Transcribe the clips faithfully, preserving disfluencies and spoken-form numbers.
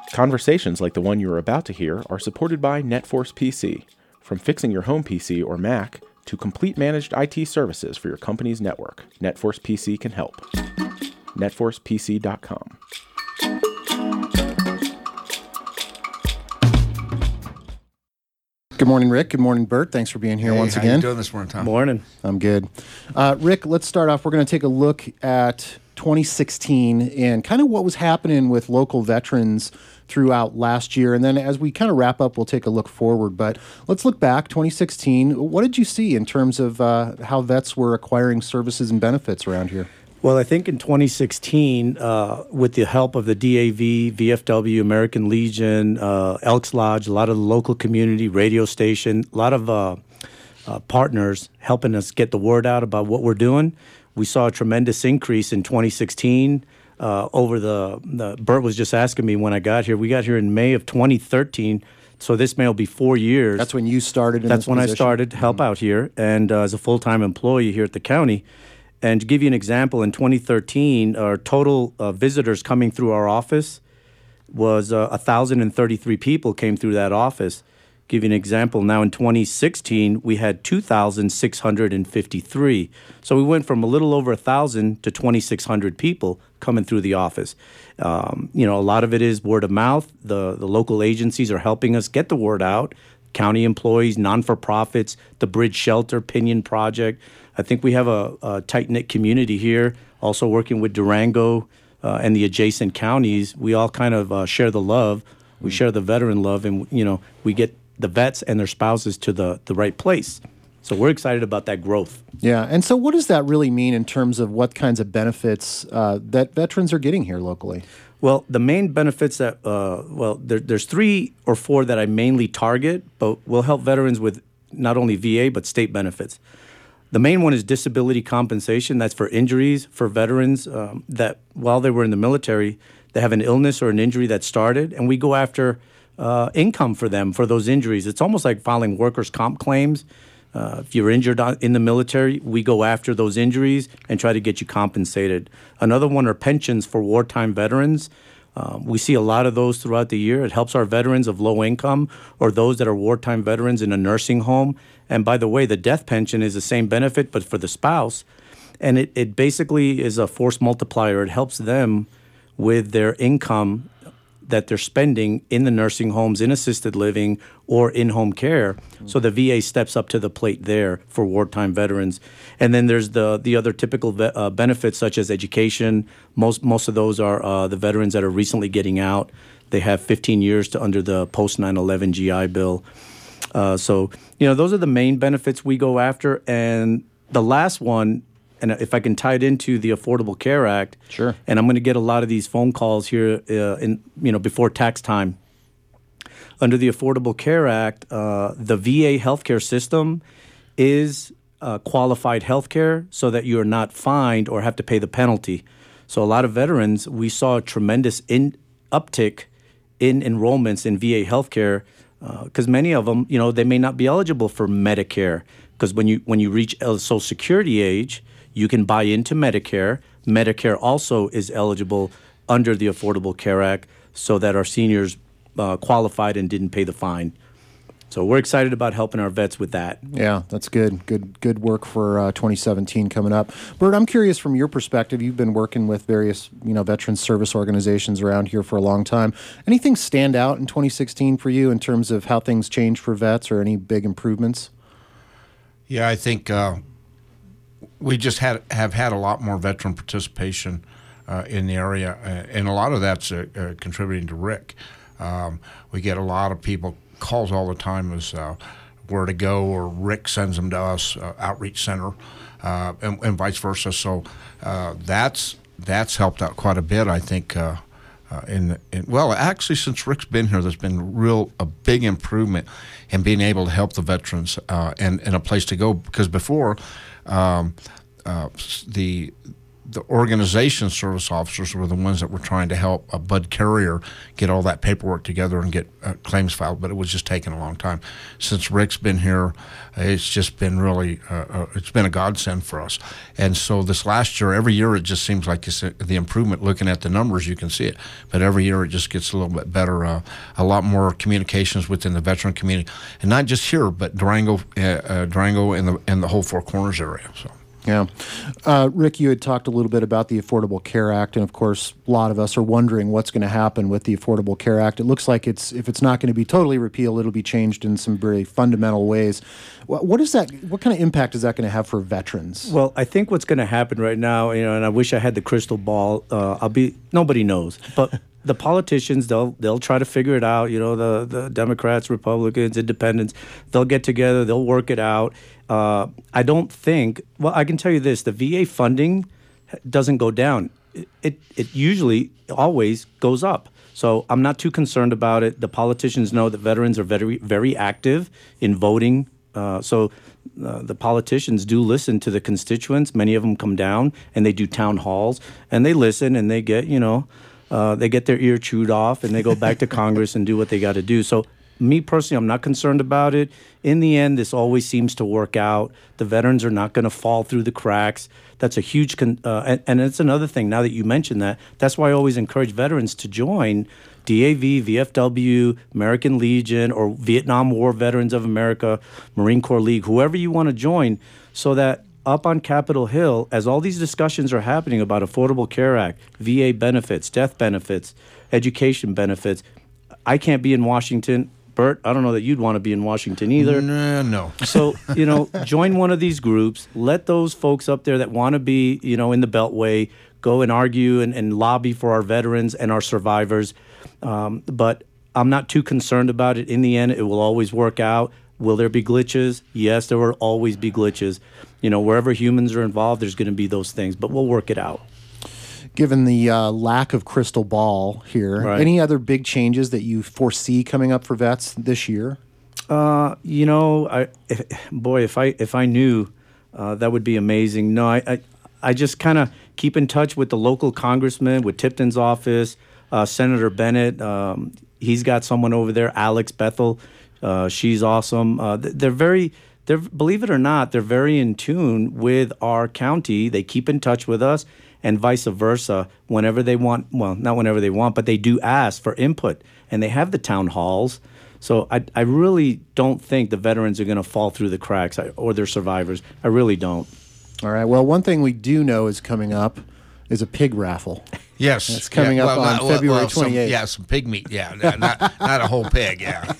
Conversations like the one you are about to hear are supported by NetForce P C. From fixing your home P C or Mac to complete managed I T services for your company's network, NetForce P C can help. net force p c dot com. Good morning, Rick. Good morning, Bert. Thanks for being here hey, once how again. How you doing this morning, Tom? Morning. I'm good. Uh, Rick, let's start off. We're going to take a look at twenty sixteen and kind of what was happening with local veterans throughout last year. And then as we kind of wrap up, we'll take a look forward. But let's look back, twenty sixteen. What did you see in terms of uh, how vets were acquiring services and benefits around here? Well, I think in twenty sixteen, uh, with the help of the D A V, V F W, American Legion, uh, Elks Lodge, a lot of the local community, radio station, a lot of uh, uh, partners helping us get the word out about what we're doing, we saw a tremendous increase in twenty sixteen. Uh, over the, the, Bert was just asking me when I got here. We got here in May of twenty thirteen, so this may will be four years. That's when you started in That's this when position? I started to help mm-hmm. out here, and uh, as a full-time employee here at the county. And to give you an example, in twenty thirteen, our total uh, visitors coming through our office was uh, one thousand thirty-three people came through that office. Give you an example, now in twenty sixteen, we had two thousand six hundred fifty-three. So we went from a little over one thousand to twenty-six hundred people coming through the office. Um, you know, a lot of it is word of mouth. The, the local agencies are helping us get the word out. County employees, non-for-profits, the Bridge Shelter, Pinion Project. I think we have a, a tight-knit community here, also working with Durango uh, and the adjacent counties. We all kind of uh, share the love. We share the veteran love, and, you know, we get the vets and their spouses to the, the right place. So we're excited about that growth. Yeah, and so what does that really mean in terms of what kinds of benefits uh, that veterans are getting here locally? Well, the main benefits that, uh, well, there, there's three or four that I mainly target, but we'll help veterans with not only V A, but state benefits. The main one is disability compensation. That's for injuries for veterans um, that while they were in the military, they have an illness or an injury that started, and we go after uh, income for them for those injuries. It's almost like filing workers' comp claims. Uh, if you're injured in the military, we go after those injuries and try to get you compensated. Another one are pensions for wartime veterans. Um, we see a lot of those throughout the year. It helps our veterans of low income or those that are wartime veterans in a nursing home. And by the way, the death pension is the same benefit, but for the spouse. And it, it basically is a force multiplier. It helps them with their income that they're spending in the nursing homes, in assisted living, or in-home care. Mm-hmm. So the V A steps up to the plate there for wartime veterans. And then there's the the other typical ve- uh, benefits such as education. Most most of those are uh, the veterans that are recently getting out. They have fifteen years to under the post nine eleven G I Bill. Uh, so, you know, those are the main benefits we go after. And the last one, and if I can tie it into the Affordable Care Act, sure. And I'm going to get a lot of these phone calls here, uh, in you know, before tax time. Under the Affordable Care Act, uh, the V A healthcare system is uh, qualified healthcare, so that you are not fined or have to pay the penalty. So a lot of veterans, we saw a tremendous in uptick in enrollments in V A healthcare because uh, many of them, you know, they may not be eligible for Medicare because when you when you reach Social Security age, you can buy into Medicare. Medicare also is eligible under the Affordable Care Act so that our seniors uh, qualified and didn't pay the fine. So we're excited about helping our vets with that. Yeah, that's good. Good good work for uh, twenty seventeen coming up. Bert, I'm curious from your perspective, you've been working with various, you know, veteran service organizations around here for a long time. Anything stand out in twenty sixteen for you in terms of how things changed for vets or any big improvements? Yeah, I think uh, we just had have had a lot more veteran participation uh, in the area, uh, and a lot of that's uh, uh, contributing to Rick. Um, we get a lot of people calls all the time as uh, where to go, or Rick sends them to us, uh, outreach center, uh, and, and vice versa. So uh, that's that's helped out quite a bit, I think. Uh, uh, in, in well, actually, since Rick's been here, there's been real a big improvement in being able to help the veterans uh, and and a place to go. Because before, um, uh, the the organization service officers were the ones that were trying to help uh, Bud Carrier get all that paperwork together and get uh, claims filed, but it was just taking a long time. Since Rick's been here, it's just been really, uh, uh, it's been a godsend for us. And so this last year, every year it just seems like it's a, the improvement. Looking at the numbers, you can see it. But every year it just gets a little bit better, uh, a lot more communications within the veteran community. And not just here, but Durango, uh, uh, Durango and the, and the whole Four Corners area. So. Yeah. Uh, Rick, you had talked a little bit about the Affordable Care Act, and of course, a lot of us are wondering what's going to happen with the Affordable Care Act. It looks like it's if it's not going to be totally repealed, it'll be changed in some very fundamental ways. What, what is that? What kind of impact is that going to have for veterans? Well, I think what's going to happen right now, you know, and I wish I had the crystal ball. Uh, I'll be nobody knows, but the politicians they'll they'll try to figure it out. You know, the the Democrats, Republicans, Independents, they'll get together, they'll work it out. Uh, I don't think. Well, I can tell you this: the V A funding doesn't go down. It, it it usually always goes up. So I'm not too concerned about it. The politicians know that veterans are very very active in voting. Uh, so uh, the politicians do listen to the constituents. Many of them come down and they do town halls and they listen and they get you know uh, they get their ear chewed off and they go back to Congress and do what they got to do. So. Me personally, I'm not concerned about it. In the end, this always seems to work out. The veterans are not going to fall through the cracks. That's a huge, con- uh, and, and it's another thing, now that you mentioned that, that's why I always encourage veterans to join D A V, V F W, American Legion, or Vietnam War Veterans of America, Marine Corps League, whoever you want to join, so that up on Capitol Hill, as all these discussions are happening about Affordable Care Act, V A benefits, death benefits, education benefits, I can't be in Washington. Bert, I don't know that you'd want to be in Washington either. No, no. So, you know, join one of these groups. Let those folks up there that want to be, you know, in the Beltway go and argue and, and lobby for our veterans and our survivors. Um, but I'm not too concerned about it. In the end, it will always work out. Will there be glitches? Yes, there will always be glitches. You know, wherever humans are involved, there's going to be those things. But we'll work it out. Given the uh, lack of crystal ball here, Right. any other big changes that you foresee coming up for vets this year? Uh, you know, I if, boy, if I if I knew, uh, that would be amazing. No, I I, I just kind of keep in touch with the local congressman, with Tipton's office, uh, Senator Bennett. Um, he's got someone over there, Alex Bethel. Uh, she's awesome. Uh, they're very. They're, believe it or not, they're very in tune with our county. They keep in touch with us, and vice versa. Whenever they want, well, not whenever they want, but they do ask for input, and they have the town halls. So I, I really don't think the veterans are going to fall through the cracks or their survivors. I really don't. All right. Well, one thing we do know is coming up is a pig raffle. Yes. It's coming yeah, up well, on not, February well, some- twenty-eighth. Yeah, some pig meat. Yeah, not, not a whole pig. Yeah.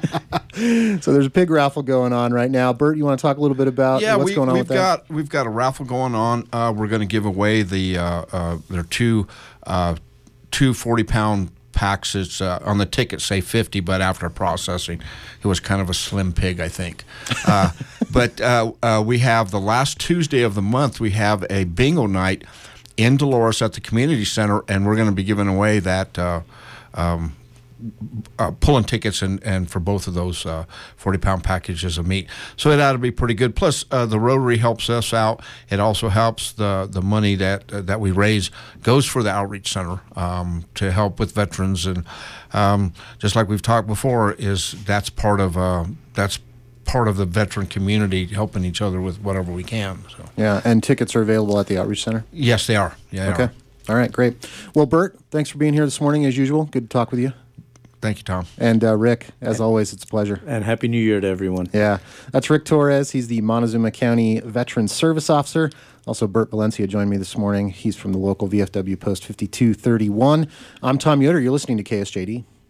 So there's a pig raffle going on right now. Bert, you want to talk a little bit about yeah, what's we, going on we've with that? got we've got a raffle going on. Uh, we're going to give away the uh, uh, there are two uh, two forty pound packs. It's uh, on the ticket say fifty, but after processing, it was kind of a slim pig, I think. Uh, but uh, uh, we have the last Tuesday of the month. We have a bingo night in Dolores at the community center, and we're going to be giving away that. Uh, um, Uh, pulling tickets and, and for both of those uh, forty pound packages of meat. So it ought to be pretty good. Plus, uh, the Rotary helps us out. It also helps the the money that uh, that we raise goes for the Outreach Center um, to help with veterans. And um, just like we've talked before, is that's part of uh, that's part of the veteran community helping each other with whatever we can. So. Yeah, and tickets are available at the Outreach Center? Yes, they are. Yeah. They Okay. are. All right, great. Well, Bert, thanks for being here this morning as usual. Good to talk with you. Thank you, Tom. And uh, Rick, as always, it's a pleasure. And Happy New Year to everyone. Yeah, that's Rick Torres. He's the Montezuma County Veteran Service Officer. Also, Bert Valencia joined me this morning. He's from the local V F W Post fifty-two thirty-one. I'm Tom Yoder. You're listening to K S J D.